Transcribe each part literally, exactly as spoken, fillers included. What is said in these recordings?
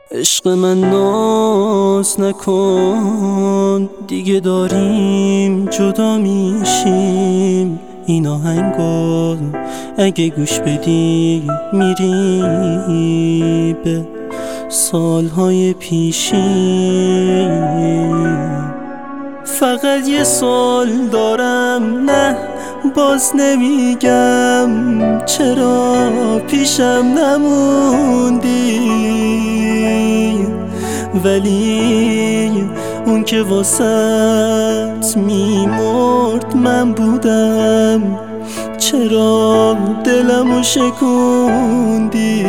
عشق من ناز نکن، دیگه داریم جدا میشیم. این آهنگو اگه گوش بدی میری به سالهای پیشی. فقط یه سال دارم، نه باز نمیگم چرا پیشم نموندی، ولی اون که واسط میمرد من بودم. چرا دلمو شکوندی؟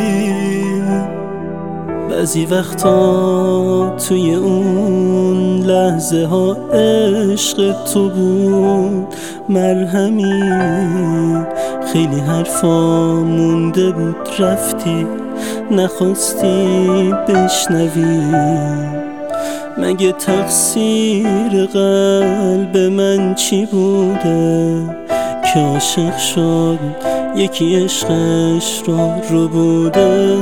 بعضی وقتا توی اون لحظه ها عشق تو بود مرهمی. خیلی حرفا مونده بود رفتی، نخواستی بشنوی. مگه تقصیر قلب من چی بوده که عاشق شد یکی عشقش رو رو بوده؟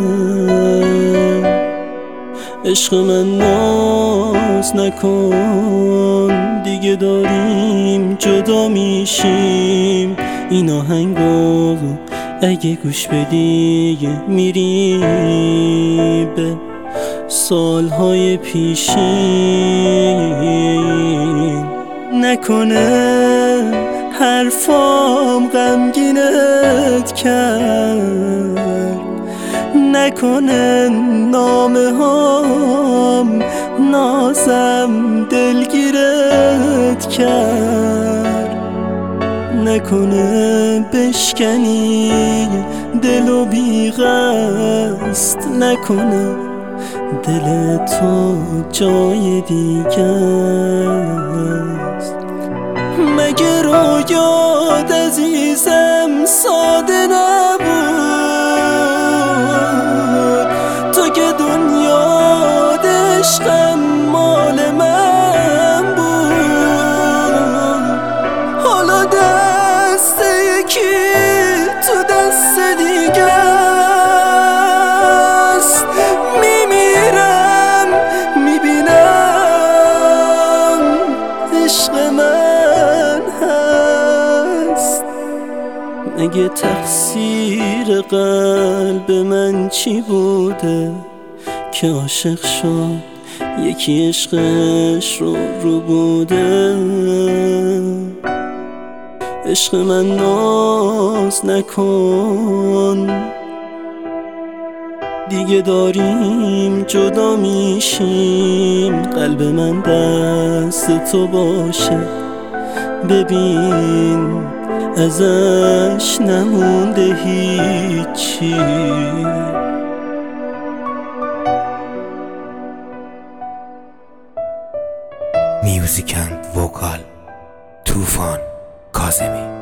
عشق من ناز نکن، دیگه داریم جدا میشیم. این آهنگو اگه گوش بدی میری به سالهای پیشی. نکنه حرفام غمگینت کرد، نکنه نامه هام نازم دلگیرت کرد، نکنه بشکنی دلو بی قصد، نکنه دل تو جای دیگه است. مگه رویات عزیزم ساده نبود؟ تو که دنیا عشقم مال من بود، حالا دست یکی تو دست دیگه است. میمیرم میبینم عشق من هست. مگه تقصیر قلب من چی بوده که عاشق شد یکی عشقش رو رو بوده؟ عشق من ناز نکن، دیگه داریم جدا میشیم. قلب من دست تو باشه، ببین ازش نمونده هیچی. میوزیک اند وکال طوفان کاظمی.